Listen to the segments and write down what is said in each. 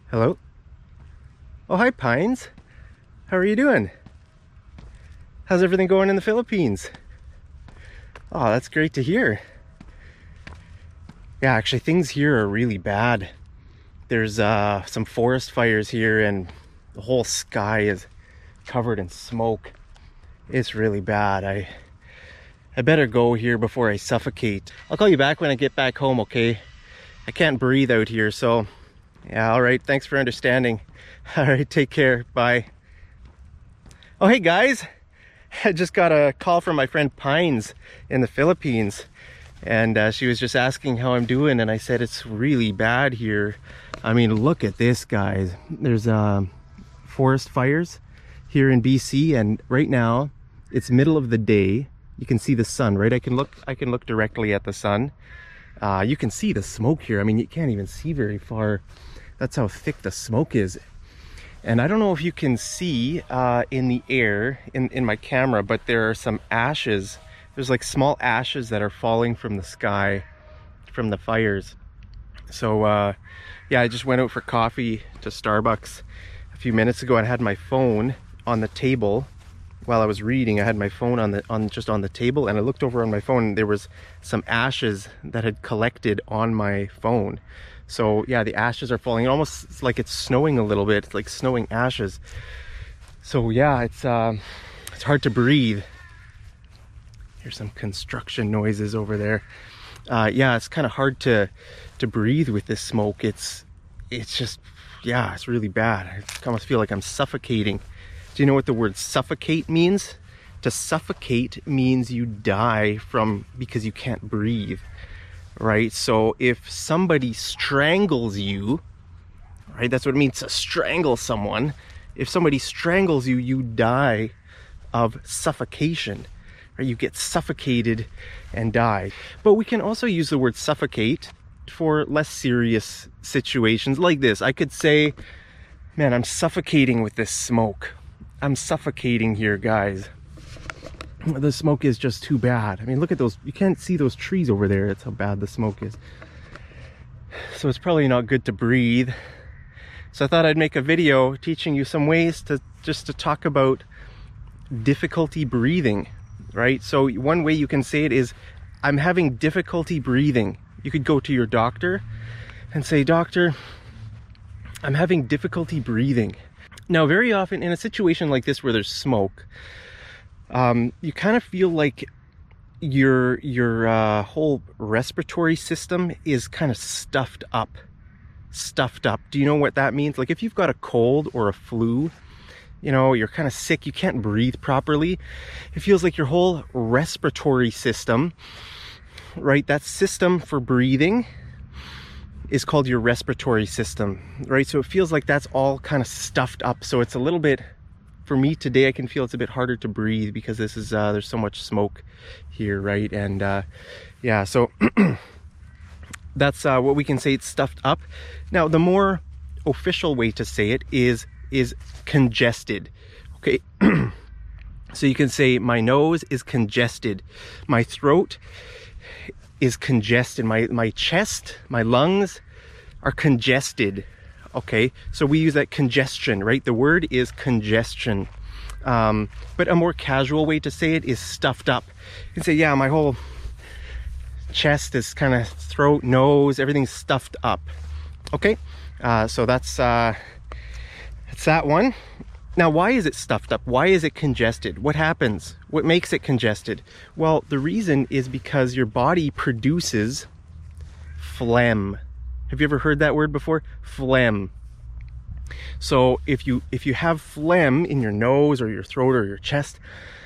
Hello? Oh, hi, Pines. How are you doing? How's everything going in the Philippines? Oh, that's great to hear. Yeah, actually, things here are really bad. There's some forest fires here, and the whole sky is covered in smoke. It's really bad. I better go here before I suffocate. I'll call you back when I get back home, okay? I can't breathe out here, so yeah, all right. Thanks for understanding. All right, take care. Bye. Oh, hey guys. I just got a call from my friend Pines in the Philippines, and she was just asking how I'm doing, and I said it's really bad here. I mean, look at this, guys. There's forest fires here in BC, and right now it's middle of the day. You can see the sun, right? I can look directly at the sun. You can see the smoke here. I mean, you can't even see very far. That's how thick the smoke is. And I don't know if you can see in the air in my camera, but there are some ashes. There's like small ashes that are falling from the sky from the fires. So yeah, I just went out for coffee to Starbucks a few minutes ago and had my phone on the table while I was reading. I had my phone just on the table, and I looked over on my phone, and there was some ashes that had collected on my phone. So yeah, the ashes are falling. It's like it's snowing a little bit. It's like snowing ashes. So yeah, it's hard to breathe. Here's some construction noises over there. Yeah, it's kind of hard to breathe with this smoke. It's just, yeah, it's really bad. I almost feel like I'm suffocating. Do you know what the word suffocate means? To suffocate means you die because you can't breathe. Right? So if somebody strangles you, right, that's what it means to strangle someone. If somebody strangles you, you die of suffocation, right? You get suffocated and die. But we can also use the word suffocate for less serious situations like this. I could say, man, I'm suffocating with this smoke. I'm suffocating here, guys. The smoke is just too bad. I mean, look at those. You can't see those trees over there. That's how bad the smoke is. So it's probably not good to breathe. So I thought I'd make a video teaching you some ways to talk about difficulty breathing, right? So one way you can say it is, I'm having difficulty breathing. You could go to your doctor and say, doctor, I'm having difficulty breathing. Now, very often in a situation like this where there's smoke, you kind of feel like your whole respiratory system is kind of stuffed up. Do you know what that means? Like if you've got a cold or a flu, you know, you're kind of sick, you can't breathe properly. It feels like your whole respiratory system, right? That system for breathing is called your respiratory system, right? So it feels like that's all kind of stuffed up. So it's a little bit, for me today, I can feel it's a bit harder to breathe because this is there's so much smoke here, right? And yeah, so that's what we can say, it's stuffed up. Now, the more official way to say it is congested, okay? So you can say my nose is congested, my throat is congested, my chest, my lungs are congested. Okay, so we use that congestion, right? The word is congestion. But a more casual way to say it is stuffed up. You can say, yeah, my whole chest is kind of throat, nose, everything's stuffed up. Okay, so that's that one. Now, why is it stuffed up? Why is it congested? What happens? What makes it congested? Well, the reason is because your body produces phlegm. Have you ever heard that word before? Phlegm. So if you have phlegm in your nose or your throat or your chest,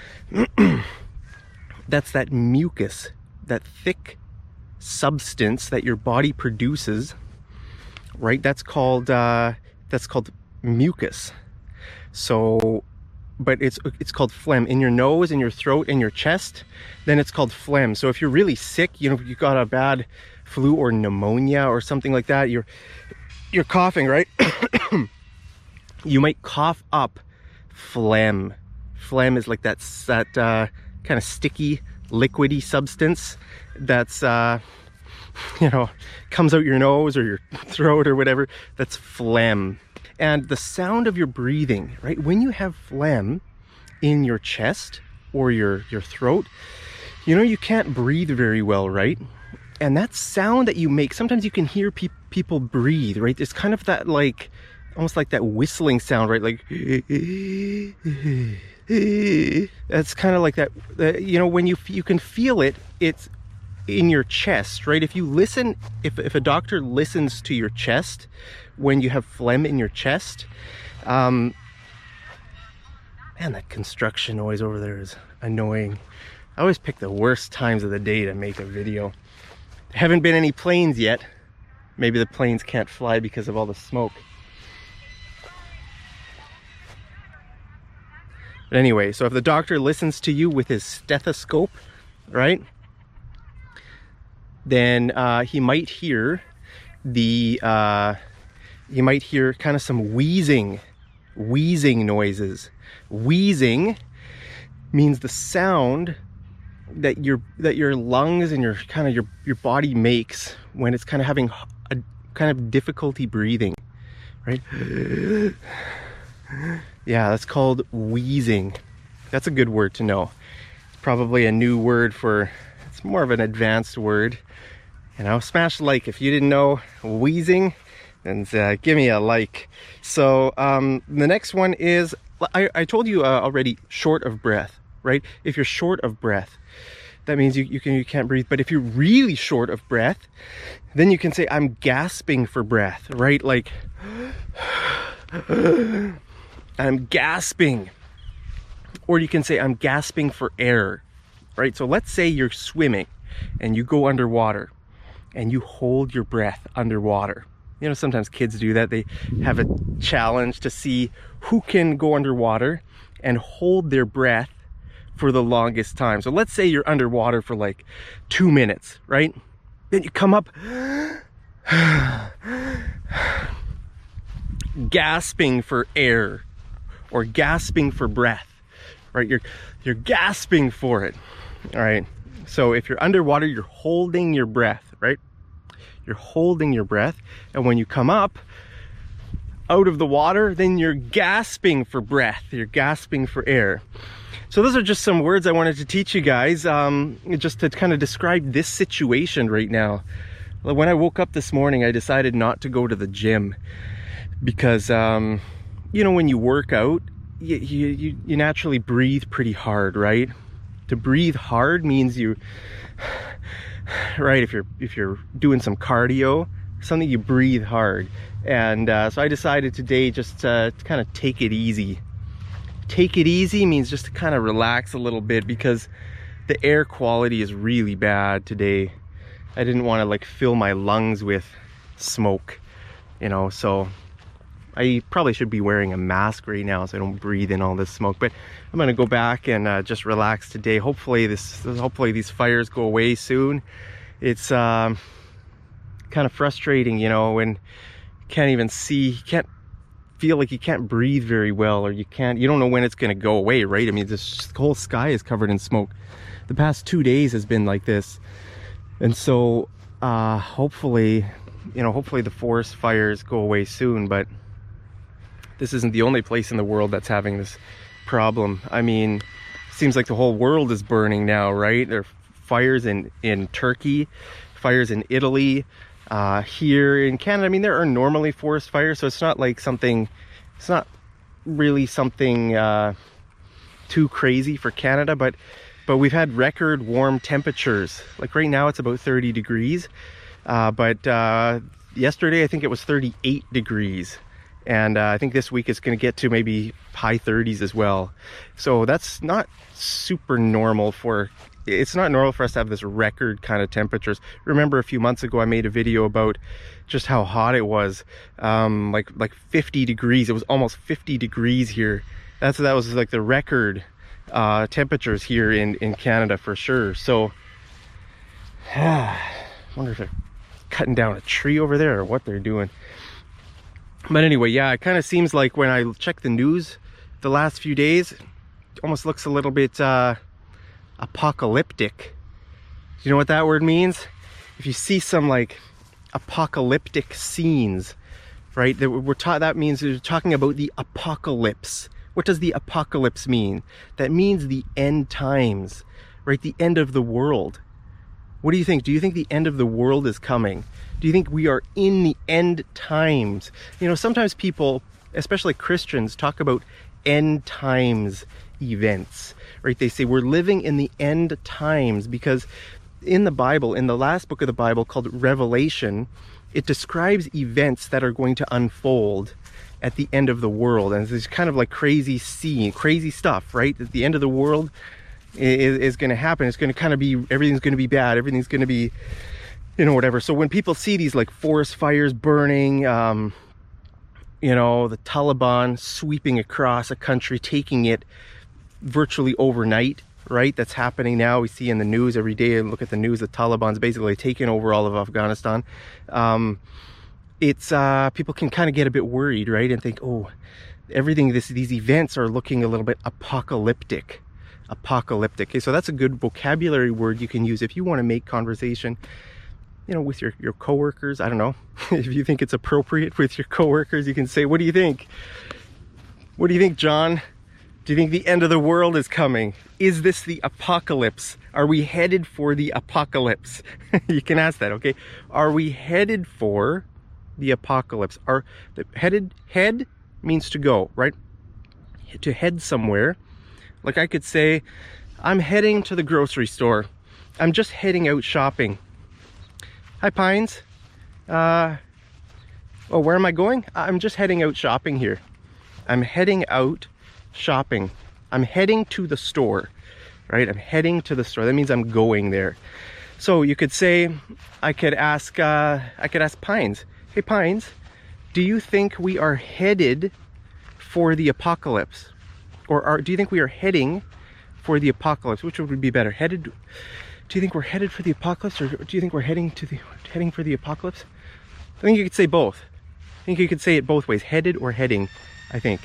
that's that mucus, that thick substance that your body produces, right? That's called mucus. So, but it's called phlegm in your nose, in your throat, in your chest. Then it's called phlegm. So if you're really sick, you know, you got a bad flu or pneumonia or something like that, you're coughing, right? You might cough up phlegm. Phlegm is like that kind of sticky, liquidy substance that's you know, comes out your nose or your throat or whatever, that's phlegm. And the sound of your breathing, right? When you have phlegm in your chest or your throat, you know, you can't breathe very well, right? And that sound that you make, sometimes you can hear people breathe, right? It's kind of that, like, almost like that whistling sound, right? Like, that's kind of like that, you know, when you can feel it, it's in your chest, right? If you listen, if a doctor listens to your chest when you have phlegm in your chest, man, that construction noise over there is annoying. I always pick the worst times of the day to make a video. There haven't been any planes yet. Maybe the planes can't fly because of all the smoke. But anyway, so if the doctor listens to you with his stethoscope, right, then he might hear kind of some wheezing noises. Wheezing means the sound that your lungs and your body makes when it's kind of having a kind of difficulty breathing, right? Yeah, that's called wheezing. That's a good word to know. It's probably a new word for, it's more of an advanced word. You know, smash like if you didn't know wheezing, and give me a like. So the next one is, I told you already, short of breath, right? If you're short of breath, that means you can't breathe. But if you're really short of breath, then you can say, I'm gasping for breath, right? Like, I'm gasping. Or you can say, I'm gasping for air, right? So let's say you're swimming and you go underwater and you hold your breath underwater. You know, sometimes kids do that. They have a challenge to see who can go underwater and hold their breath for the longest time. So let's say you're underwater for like 2 minutes, right? Then you come up gasping for air or gasping for breath, right? You're gasping for it. All right. So if you're underwater, you're holding your breath, right? You're holding your breath, and when you come up out of the water, then you're gasping for breath. You're gasping for air. So those are just some words I wanted to teach you guys, just to kind of describe this situation right now. When I woke up this morning, I decided not to go to the gym because, you know, when you work out, you naturally breathe pretty hard, right? To breathe hard means you, right, if you're doing some cardio, something, you breathe hard. And so I decided today just to kind of take it easy. Take it easy means just to kind of relax a little bit because the air quality is really bad today. I didn't want to like fill my lungs with smoke, you know, so I probably should be wearing a mask right now so I don't breathe in all this smoke. But I'm gonna go back and just relax today. Hopefully these fires go away soon. It's kind of frustrating, you know, when you can't even see, you can't feel like you can't breathe very well, or you don't know when it's gonna go away, right? I mean, this whole sky is covered in smoke. The past 2 days has been like this. And so hopefully the forest fires go away soon, but this isn't the only place in the world that's having this problem. I mean, it seems like the whole world is burning now, right? There are fires in Turkey, fires in Italy, here in Canada. I mean, there are normally forest fires, so it's not like something, it's not really something too crazy for Canada, but we've had record warm temperatures. Like right now it's about 30 degrees, but yesterday I think it was 38 degrees. And I think this week it's going to get to maybe high 30s as well. So that's not super normal it's not normal for us to have this record kind of temperatures. Remember a few months ago I made a video about just how hot it was, like 50 degrees. It was almost 50 degrees here. That was like the record temperatures here in Canada for sure. So I wonder if they're cutting down a tree over there or what they're doing. But anyway, yeah, it kind of seems like when I check the news the last few days, it almost looks a little bit apocalyptic. You know what that word means? if you see some like apocalyptic scenes, right, that means we're talking about the apocalypse. What does the apocalypse mean? That means the end times, right? The end of the world. What do you think? Do you think the end of the world is coming? Do you think we are in the end times? You know, sometimes people, especially Christians, talk about end times events, right? They say we're living in the end times because in the Bible, in the last book of the Bible called Revelation, it describes events that are going to unfold at the end of the world. And it's kind of like crazy stuff, right? At the end of the world is going to happen. It's going to kind of be, everything's going to be bad. Everything's going to be, you know, whatever. So when people see these like forest fires burning, you know, the Taliban sweeping across a country, taking it virtually overnight, right? That's happening now. We see in the news every day, and look at the news, the Taliban's basically taken over all of Afghanistan. People can kind of get a bit worried, right? And think, oh, these events are looking a little bit apocalyptic. Okay, so that's a good vocabulary word you can use if you want to make conversation, you know, with your coworkers. I don't know if you think it's appropriate with your coworkers, you can say, what do you think? What do you think, John? Do you think the end of the world is coming? Is this the apocalypse? Are we headed for the apocalypse? You can ask that, okay? Are we headed for the apocalypse? Head means to go, right? To head somewhere. Like I could say, I'm heading to the grocery store. I'm just heading out shopping. Hi, Pines. Oh, where am I going? I'm just heading out shopping here. I'm heading out shopping. I'm heading to the store, right? I'm heading to the store. That means I'm going there. So you could say, I could ask Pines. Hey, Pines, do you think we are headed for the apocalypse? Or do you think we are heading for the apocalypse? Which would be better? Headed? Do you think we're headed for the apocalypse, or do you think we're heading for the apocalypse? I think you could say both. I think you could say it both ways, headed or heading, I think.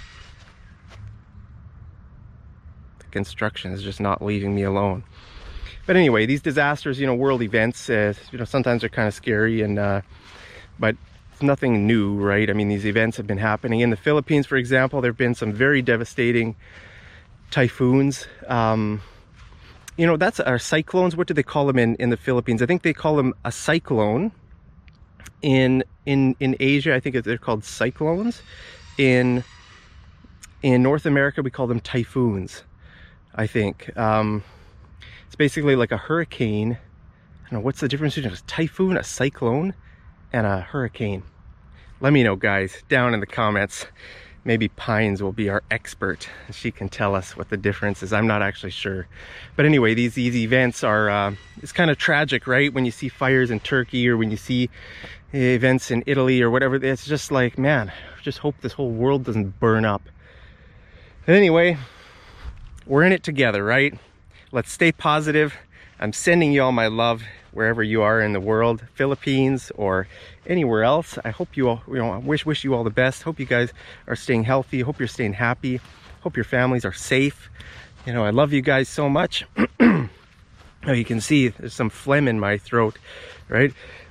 The construction is just not leaving me alone. But anyway, these disasters, you know, world events, you know, sometimes they're kind of scary, and but it's nothing new, right? I mean, these events have been happening in the Philippines, for example. There have been some very devastating typhoons. You know, that's our cyclones. What do they call them in the Philippines? I think they call them a cyclone. In Asia, I think they're called cyclones. In North America, we call them typhoons, I think. It's basically like a hurricane. I don't know, what's the difference between a typhoon, a cyclone, and a hurricane? Let me know, guys, down in the comments. Maybe Pines will be our expert. She can tell us what the difference is. I'm not actually sure. But anyway, these events are, it's kind of tragic, right? When you see fires in Turkey, or when you see events in Italy or whatever, it's just like, man, just hope this whole world doesn't burn up. But anyway, we're in it together, right? Let's stay positive. I'm sending you all my love wherever you are in the world, Philippines or anywhere else. I hope you all, you know, I wish you all the best. Hope you guys are staying healthy. Hope you're staying happy. Hope your families are safe. You know, I love you guys so much. Now you can see there's some phlegm in my throat, right?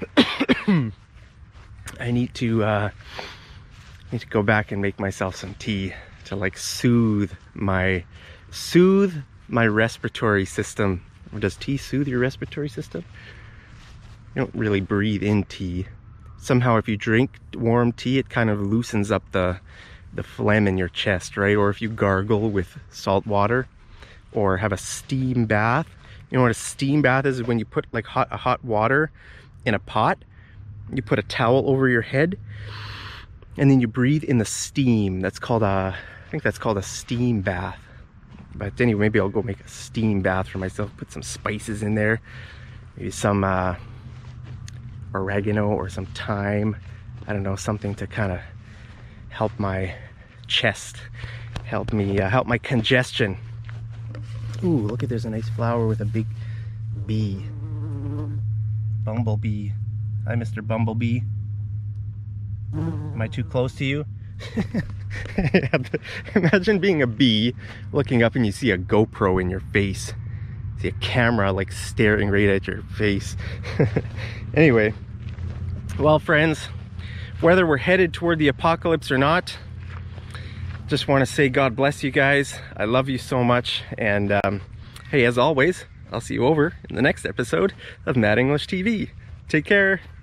I need to go back and make myself some tea to like soothe my respiratory system. Does tea soothe your respiratory system? You don't really breathe in tea. Somehow if you drink warm tea, it kind of loosens up the phlegm in your chest, right? Or if you gargle with salt water or have a steam bath. You know what a steam bath is? When you put like hot water in a pot, you put a towel over your head and then you breathe in the steam. That's called I think that's called a steam bath. But anyway, maybe I'll go make a steam bath for myself, put some spices in there, maybe some oregano or some thyme, I don't know, something to kind of help my chest, help me, help my congestion. Ooh, look at, there's a nice flower with a big bee. Bumblebee. Hi, Mr. Bumblebee. Am I too close to you? Imagine being a bee, looking up and you see a GoPro in your face. see a camera like staring right at your face. Anyway, well friends, whether we're headed toward the apocalypse or not, just want to say God bless you guys. I love you so much, and hey, as always, I'll see you over in the next episode of Mad English TV. Take care.